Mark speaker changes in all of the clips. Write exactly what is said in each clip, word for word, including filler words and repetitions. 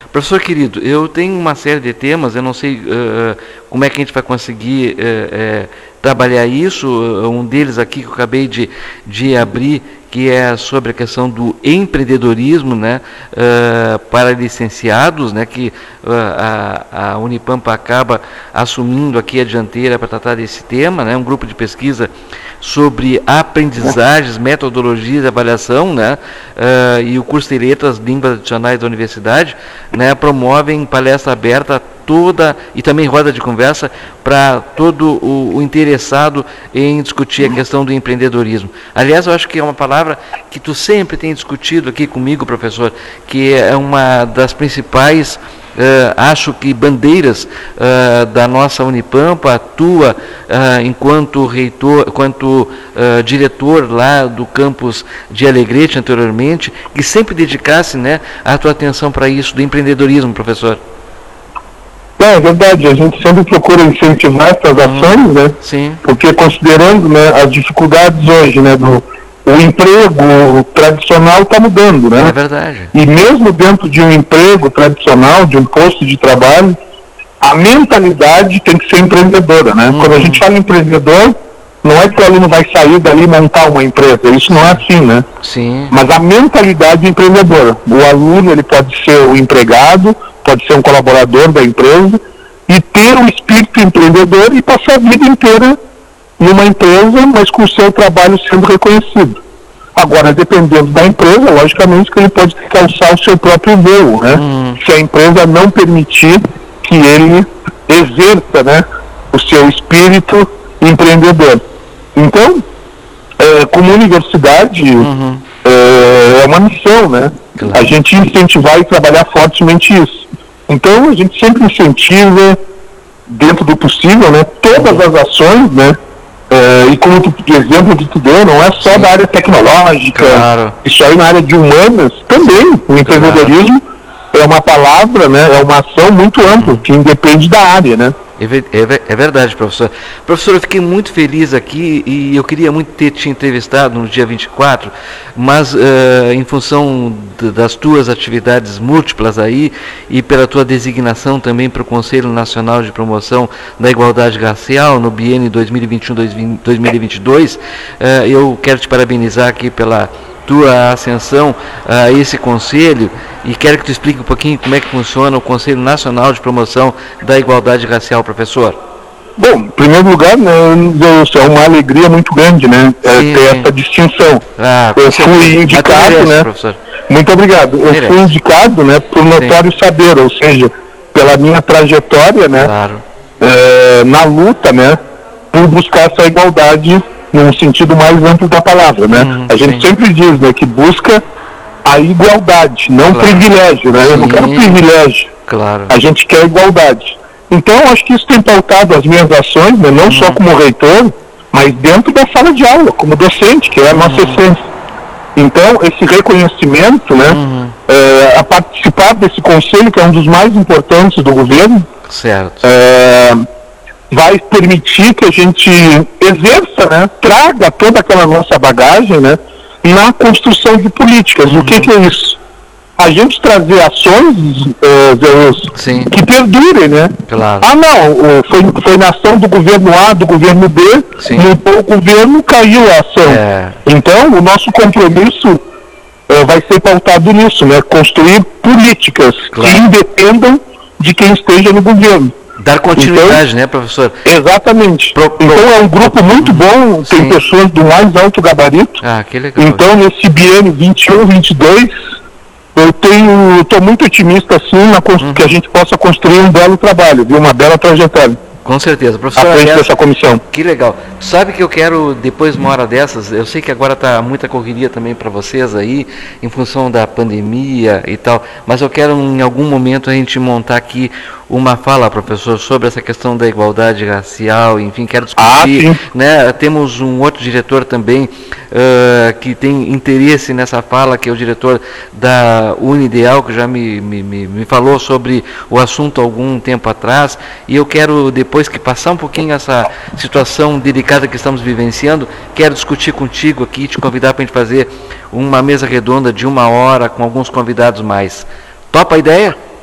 Speaker 1: Professor querido, eu tenho uma série de temas, eu não sei uh, como é que a gente vai conseguir uh, uh, trabalhar isso. Um deles aqui que eu acabei de, de abrir, que é sobre a questão do empreendedorismo, né, uh, para licenciados, né, que uh, a, a Unipampa acaba assumindo aqui a dianteira para tratar desse tema, né, um grupo de pesquisa sobre aprendizagens, metodologias de avaliação, né, uh, e o curso de Letras, Línguas Adicionais da Universidade, né, promovem palestra aberta toda e também roda de conversa para todo o, o interessado em discutir a questão do empreendedorismo. Aliás, eu acho que é uma palavra que tu sempre tem discutido aqui comigo, professor, que é uma das principais, Uh, acho que bandeiras uh, da nossa Unipampa, tua uh, enquanto reitor, enquanto uh, diretor lá do campus de Alegrete anteriormente, que sempre dedicasse, né, a tua atenção para isso, do empreendedorismo, professor.
Speaker 2: É, é verdade, a gente sempre procura incentivar essas ações, hum, né?
Speaker 1: Sim.
Speaker 2: Porque considerando, né, as dificuldades hoje, né, do o emprego tradicional está mudando, né?
Speaker 1: É verdade.
Speaker 2: E mesmo dentro de um emprego tradicional, de um posto de trabalho, a mentalidade tem que ser empreendedora, né? Uhum. Quando a gente fala em empreendedor, não é que o aluno vai sair dali e montar uma empresa, isso não é assim, né?
Speaker 1: Sim.
Speaker 2: Mas a mentalidade empreendedora. O aluno, ele pode ser o empregado, pode ser um colaborador da empresa, e ter um espírito empreendedor e passar a vida inteira numa empresa, mas com o seu trabalho sendo reconhecido. Agora, dependendo da empresa, logicamente que ele pode calçar o seu próprio voo, né? Hum. Se a empresa não permitir que ele exerça, né, o seu espírito empreendedor. Então, é, como universidade, uhum. é, é uma missão, né? Claro. A gente incentivar e trabalhar fortemente isso. Então, a gente sempre incentiva, dentro do possível, né, todas uhum. as ações, né? Uh, e como tu, o exemplo que tu deu, não é só Sim. da área tecnológica, claro. Isso aí na área de humanas também. O empreendedorismo claro. É uma palavra, né, é uma ação muito ampla, hum. que independe da área, né?
Speaker 1: É, é, é verdade, professor. Professor, eu fiquei muito feliz aqui e eu queria muito ter te entrevistado no dia vinte e quatro, mas uh, em função de, das tuas atividades múltiplas aí e pela tua designação também para o Conselho Nacional de Promoção da Igualdade Racial no biênio dois mil e vinte e um a dois mil e vinte e dois, uh, eu quero te parabenizar aqui pela tua ascensão a esse conselho e quero que tu explique um pouquinho como é que funciona o Conselho Nacional de Promoção da Igualdade Racial, professor.
Speaker 2: Bom, em primeiro lugar, né, é uma alegria muito grande, né, sim, ter sim. essa distinção. Ah, eu fui indicado, merece, né, professor. Muito obrigado, eu merece. fui indicado, né, por notório sim. saber, ou seja, pela minha trajetória, né, claro. é, na luta, né, por buscar essa igualdade num sentido mais amplo da palavra, né? Hum, a gente sim. sempre diz, né, que busca a igualdade, não claro. privilégio, né? Sim. Eu não quero privilégio,
Speaker 1: claro.
Speaker 2: A gente quer igualdade. Então, acho que isso tem pautado as minhas ações, né, não hum. só como reitor, mas dentro da sala de aula, como docente, que é a nossa hum. essência. Então, esse reconhecimento, né, hum. é, a participar desse conselho, que é um dos mais importantes do governo,
Speaker 1: certo.
Speaker 2: É, vai permitir que a gente exerça, né, traga toda aquela nossa bagagem, né, na construção de políticas. Uhum. O que, que é isso? A gente trazer ações uh, que perdurem, né?
Speaker 1: Claro.
Speaker 2: Ah, não, foi, foi na ação do governo A, do governo B, no governo caiu a ação. É. Então, o nosso compromisso uh, vai ser pautado nisso, né? Construir políticas claro. que independam de quem esteja no governo.
Speaker 1: Dar continuidade,
Speaker 2: então,
Speaker 1: né, professor?
Speaker 2: Exatamente. Pro, pro, então é um grupo muito bom, tem sim. pessoas do mais alto gabarito.
Speaker 1: Ah, que legal.
Speaker 2: Então nesse biênio vinte e um, vinte e dois, eu tenho, estou muito otimista assim, na, uhum. que a gente possa construir um belo trabalho, viu? Uma bela trajetória.
Speaker 1: Com certeza, professor.
Speaker 2: À frente dessa comissão.
Speaker 1: Que legal. Sabe que eu quero, depois de uma hora dessas, eu sei que agora está muita correria também para vocês aí, em função da pandemia e tal, mas eu quero em algum momento a gente montar aqui uma fala, professor, sobre essa questão da igualdade racial, enfim, quero discutir, ah, né? Temos um outro diretor também uh, que tem interesse nessa fala, que é o diretor da Unideal, que já me, me, me falou sobre o assunto há algum tempo atrás, e eu quero, depois que passar um pouquinho essa situação delicada que estamos vivenciando, quero discutir contigo aqui, te convidar para a gente fazer uma mesa redonda de uma hora com alguns convidados mais. Topa a ideia?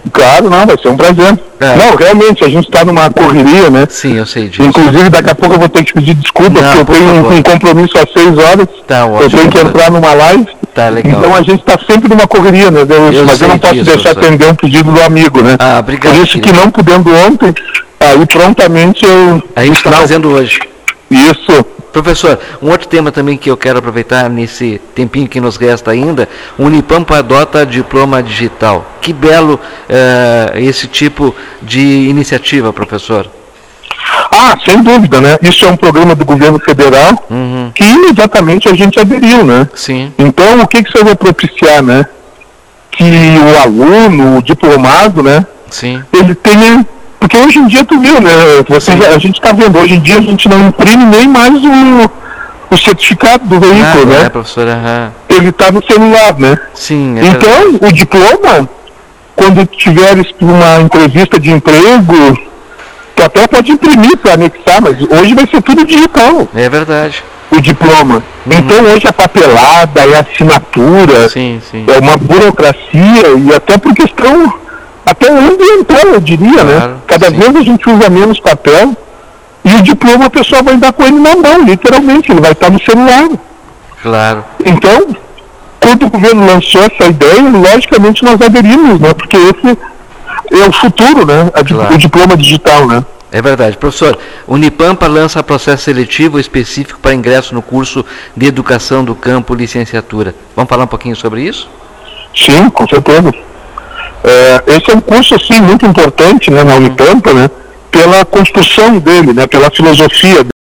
Speaker 2: Claro, não, vai ser um prazer. É. Não, realmente, a gente está numa correria, né?
Speaker 1: Sim, eu sei disso.
Speaker 2: Inclusive, daqui a pouco eu vou ter que pedir desculpa, não, porque eu por tenho um, um compromisso às seis horas.
Speaker 1: Tá, ótimo,
Speaker 2: eu tenho que entrar numa live.
Speaker 1: Tá, legal.
Speaker 2: Então a gente está sempre numa correria, né? Eu, eu mas eu não posso disso, deixar de atender um pedido do amigo, né?
Speaker 1: Ah, obrigado.
Speaker 2: Por isso que não podendo ontem, aí prontamente eu...
Speaker 1: A gente está fazendo hoje.
Speaker 2: Isso.
Speaker 1: Professor, um outro tema também que eu quero aproveitar nesse tempinho que nos resta ainda, o Unipampa adota diploma digital. Que belo é, esse tipo de iniciativa, professor.
Speaker 2: Ah, sem dúvida, né? Isso é um programa do governo federal uhum. que imediatamente a gente aderiu, né?
Speaker 1: Sim.
Speaker 2: Então, o que, que isso vai propiciar, né? Que o aluno, o diplomado, né?
Speaker 1: Sim.
Speaker 2: Ele tenha... Porque hoje em dia, tu viu, né? Você, a gente está vendo, hoje em dia a gente não imprime nem mais o, o certificado do veículo, ah, né?
Speaker 1: É, professora. Uhum.
Speaker 2: Ele está no celular, né?
Speaker 1: Sim, é
Speaker 2: então, verdade. O diploma, quando tiveres uma entrevista de emprego, tu até pode imprimir para anexar, mas hoje vai ser tudo digital.
Speaker 1: É verdade.
Speaker 2: O diploma. Uhum. Então, hoje a papelada, a assinatura,
Speaker 1: sim, sim.
Speaker 2: é uma burocracia e até por questão... Até ambiental, eu diria, claro, né? Cada sim. vez a gente usa menos papel e o diploma a pessoa vai dar com ele na mão, literalmente, ele vai estar no celular.
Speaker 1: Claro.
Speaker 2: Então, quando o governo lançou essa ideia, logicamente nós aderimos, né? Porque esse é o futuro, né? Claro. O diploma digital, né?
Speaker 1: É verdade. Professor, Unipampa lança processo seletivo específico para ingresso no curso de Educação do Campo Licenciatura. Vamos falar um pouquinho sobre isso?
Speaker 2: Sim, com certeza. É, esse é um curso, assim, muito importante, né, na Unipampa, né, pela construção dele, né, pela filosofia dele.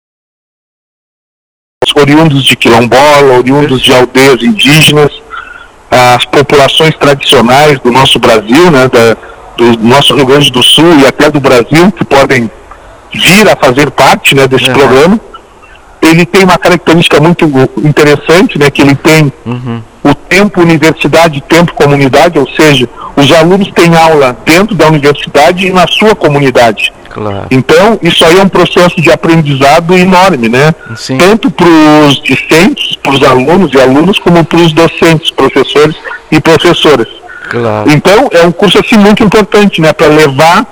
Speaker 2: Oriundos de quilombola, oriundos de aldeias indígenas, as populações tradicionais do nosso Brasil, né, da, do nosso Rio Grande do Sul e até do Brasil, que podem vir a fazer parte, né, desse uhum. programa. Ele tem uma característica muito interessante, né, que ele tem uhum. o tempo universidade e tempo comunidade, ou seja, os alunos têm aula dentro da universidade e na sua comunidade.
Speaker 1: Claro.
Speaker 2: Então, isso aí é um processo de aprendizado enorme, né?
Speaker 1: Sim.
Speaker 2: Tanto para os discentes, para os alunos e alunos, como para os docentes, professores e professoras.
Speaker 1: Claro.
Speaker 2: Então, é um curso assim muito importante, né? Para levar,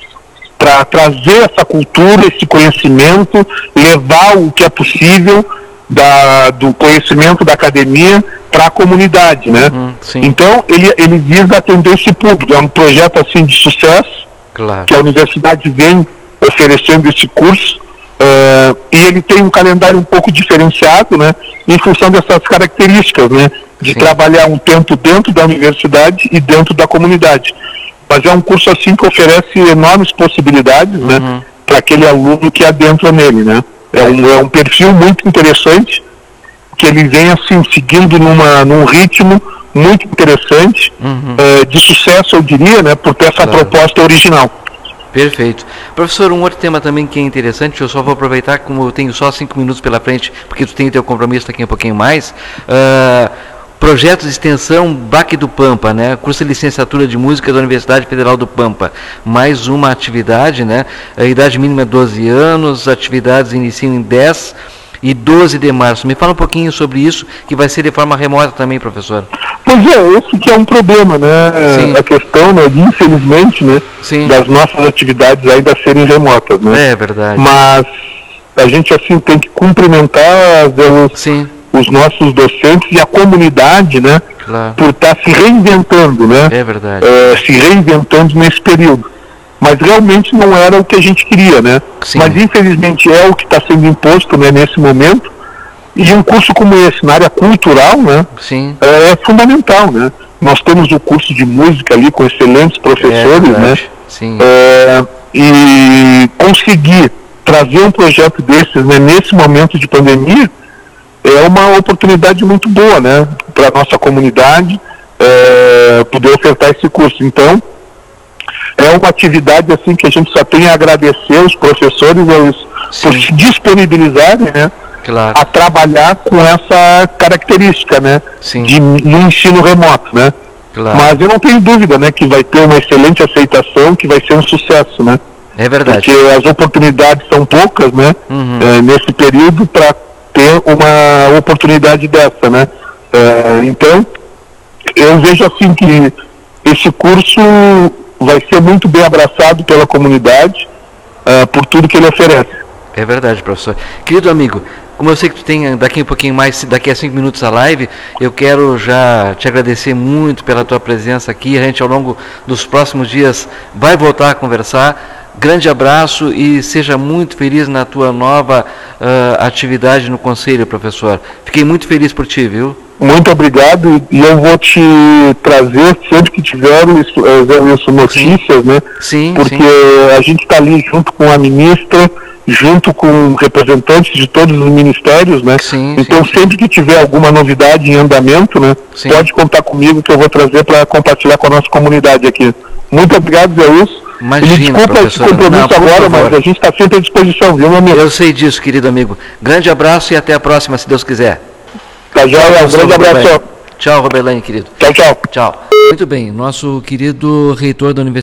Speaker 2: para trazer essa cultura, esse conhecimento, levar o que é possível da, do conhecimento da academia para a comunidade, né?
Speaker 1: Uhum,
Speaker 2: então, ele, ele visa atender esse público. É um projeto assim de sucesso,
Speaker 1: claro.
Speaker 2: que a universidade vem oferecendo esse curso, uh, e ele tem um calendário um pouco diferenciado, né? Em função dessas características, né? De Sim. trabalhar um tempo dentro da universidade e dentro da comunidade. Mas é um curso assim que oferece enormes possibilidades, uhum. né? Para aquele aluno que adentra nele, né? É um, é um perfil muito interessante, que ele vem assim, seguindo numa, num ritmo muito interessante,
Speaker 1: uhum.
Speaker 2: uh, de sucesso, eu diria, né, por ter essa claro. proposta original.
Speaker 1: Perfeito. Professor, um outro tema também que é interessante, eu só vou aproveitar, como eu tenho só cinco minutos pela frente, porque tu tem teu compromisso daqui um pouquinho mais, uh, projetos de extensão B A C do Pampa, né, curso de licenciatura de música da Universidade Federal do Pampa, mais uma atividade, né, a idade mínima é doze anos, atividades iniciam em dez e doze de março. Me fala um pouquinho sobre isso, que vai ser de forma remota também, professor.
Speaker 2: Pois é, esse que é um problema, né? Sim. A questão, né, de, infelizmente, né,
Speaker 1: Sim.
Speaker 2: das nossas atividades ainda serem remotas, né?
Speaker 1: É verdade.
Speaker 2: Mas a gente, assim, tem que cumprimentar os,
Speaker 1: Sim.
Speaker 2: os nossos docentes e a comunidade, né?
Speaker 1: Claro.
Speaker 2: Por estar se reinventando, né?
Speaker 1: É verdade.
Speaker 2: É, se reinventando nesse período. Mas realmente não era o que a gente queria, né?
Speaker 1: Sim.
Speaker 2: Mas infelizmente é o que está sendo imposto, né, nesse momento. E um curso como esse, na área cultural, né,
Speaker 1: Sim.
Speaker 2: É, é fundamental, né? Nós temos o curso de música ali com excelentes professores,
Speaker 1: é
Speaker 2: né?
Speaker 1: Sim.
Speaker 2: É, e conseguir trazer um projeto desses, né, nesse momento de pandemia é uma oportunidade muito boa, né, para a nossa comunidade é, poder ofertar esse curso. Então, é uma atividade assim que a gente só tem a agradecer aos professores eles, por se disponibilizarem, né,
Speaker 1: claro.
Speaker 2: a trabalhar com essa característica, né,
Speaker 1: Sim.
Speaker 2: de no ensino remoto, né.
Speaker 1: Claro.
Speaker 2: Mas eu não tenho dúvida, né, que vai ter uma excelente aceitação, que vai ser um sucesso, né.
Speaker 1: É verdade.
Speaker 2: Porque as oportunidades são poucas, né,
Speaker 1: uhum.
Speaker 2: é, nesse período para ter uma oportunidade dessa, né. É, então, eu vejo assim que esse curso vai ser muito bem abraçado pela comunidade, uh, por tudo que ele oferece.
Speaker 1: É verdade, professor. Querido amigo, como eu sei que tu tem daqui um pouquinho mais, daqui a cinco minutos a live, eu quero já te agradecer muito pela tua presença aqui. A gente ao longo dos próximos dias vai voltar a conversar. Grande abraço e seja muito feliz na tua nova uh, atividade no Conselho, professor. Fiquei muito feliz por ti, viu?
Speaker 2: Muito obrigado, e eu vou te trazer, sempre que tiver isso, isso notícias, sim. né?
Speaker 1: Sim,
Speaker 2: porque
Speaker 1: sim.
Speaker 2: a gente está ali junto com a ministra, junto com representantes de todos os ministérios, né?
Speaker 1: Sim,
Speaker 2: então
Speaker 1: sim,
Speaker 2: sempre
Speaker 1: sim.
Speaker 2: que tiver alguma novidade em andamento, né?
Speaker 1: Sim.
Speaker 2: Pode contar comigo que eu vou trazer para compartilhar com a nossa comunidade aqui. Muito obrigado, Zé Wilson.
Speaker 1: Imagina,
Speaker 2: e desculpa
Speaker 1: professor.
Speaker 2: esse compromisso
Speaker 1: Não,
Speaker 2: agora,
Speaker 1: favor.
Speaker 2: mas a gente está sempre à disposição, viu, meu amigo?
Speaker 1: Eu sei disso, querido amigo. Grande abraço e até a próxima, se Deus quiser.
Speaker 2: Tá, já, um grande abraço.
Speaker 1: Tchau, Robelane, querido.
Speaker 2: Tchau, tchau.
Speaker 1: Tchau. Muito bem, nosso querido reitor da Universidade